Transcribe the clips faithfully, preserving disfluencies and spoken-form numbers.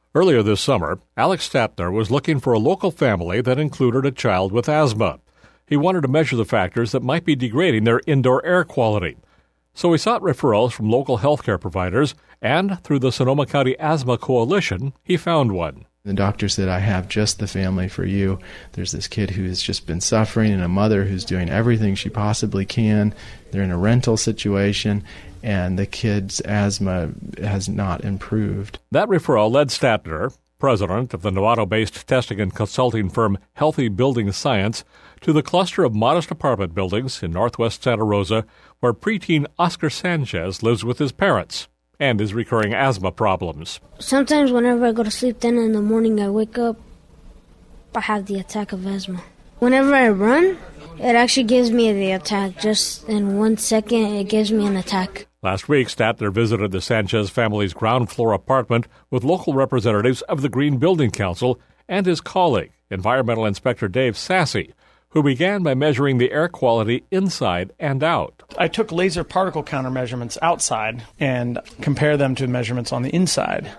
Earlier this summer, Alex Stapner was looking for a local family that included a child with asthma. He wanted to measure the factors that might be degrading their indoor air quality. So he sought referrals from local healthcare providers, and through the Sonoma County Asthma Coalition, he found one. The doctor said, I have just the family for you. There's this kid who has just been suffering and a mother who's doing everything she possibly can. They're in a rental situation, and the kid's asthma has not improved. That referral led Stapner, president of the Novato-based testing and consulting firm Healthy Building Science, to the cluster of modest apartment buildings in northwest Santa Rosa where preteen Oscar Sanchez lives with his parents and his recurring asthma problems. Sometimes whenever I go to sleep, then in the morning I wake up, I have the attack of asthma. Whenever I run, it actually gives me the attack. Just in one second, it gives me an attack. Last week, Stapner visited the Sanchez family's ground floor apartment with local representatives of the Green Building Council and his colleague, Environmental Inspector Dave Sassy, who began by measuring the air quality inside and out. I took laser particle counter measurements outside and compared them to measurements on the inside.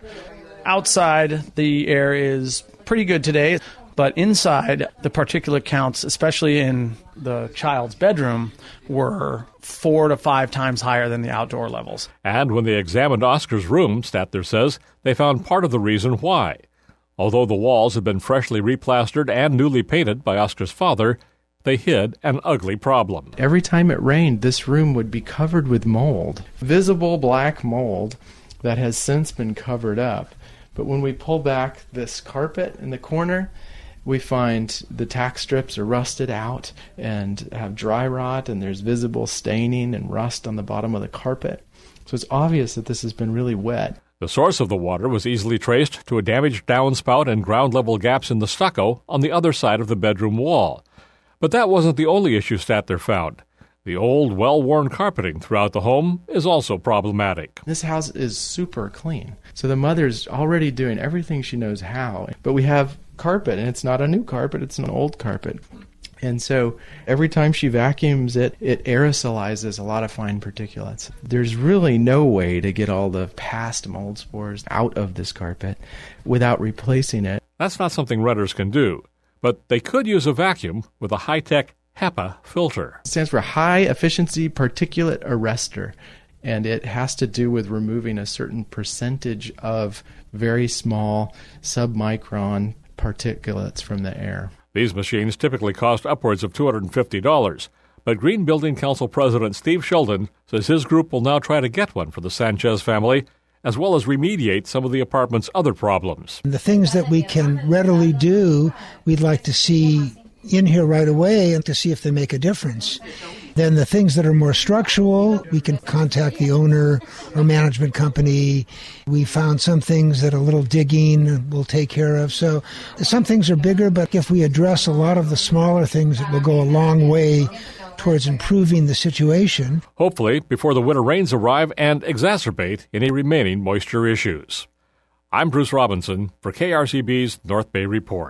Outside, the air is pretty good today, but inside, the particulate counts, especially in the child's bedroom, were four to five times higher than the outdoor levels. And when they examined Oscar's room, Stapner says, they found part of the reason why. Although the walls had been freshly replastered and newly painted by Oscar's father, they hid an ugly problem. Every time it rained, this room would be covered with mold, visible black mold that has since been covered up. But when we pull back this carpet in the corner, we find the tack strips are rusted out and have dry rot, and there's visible staining and rust on the bottom of the carpet. So it's obvious that this has been really wet. The source of the water was easily traced to a damaged downspout and ground-level gaps in the stucco on the other side of the bedroom wall. But that wasn't the only issue Stapner found. The old, well-worn carpeting throughout the home is also problematic. This house is super clean. So the mother's already doing everything she knows how. But we have carpet, and it's not a new carpet, it's an old carpet. And so every time she vacuums it, it aerosolizes a lot of fine particulates. There's really no way to get all the past mold spores out of this carpet without replacing it. That's not something renters can do, but they could use a vacuum with a high-tech HEPA filter. It stands for High Efficiency Particulate Arrestor, and it has to do with removing a certain percentage of very small submicron particulates from the air. These machines typically cost upwards of two hundred fifty dollars, but Green Building Council President Steve Sheldon says his group will now try to get one for the Sanchez family, as well as remediate some of the apartment's other problems. The things that we can readily do, we'd like to see in here right away and to see if they make a difference. Then the things that are more structural, we can contact the owner or management company. We found some things that a little digging will take care of. So some things are bigger, but if we address a lot of the smaller things, it will go a long way towards improving the situation. Hopefully before the winter rains arrive and exacerbate any remaining moisture issues. I'm Bruce Robinson for K R C B's North Bay Report.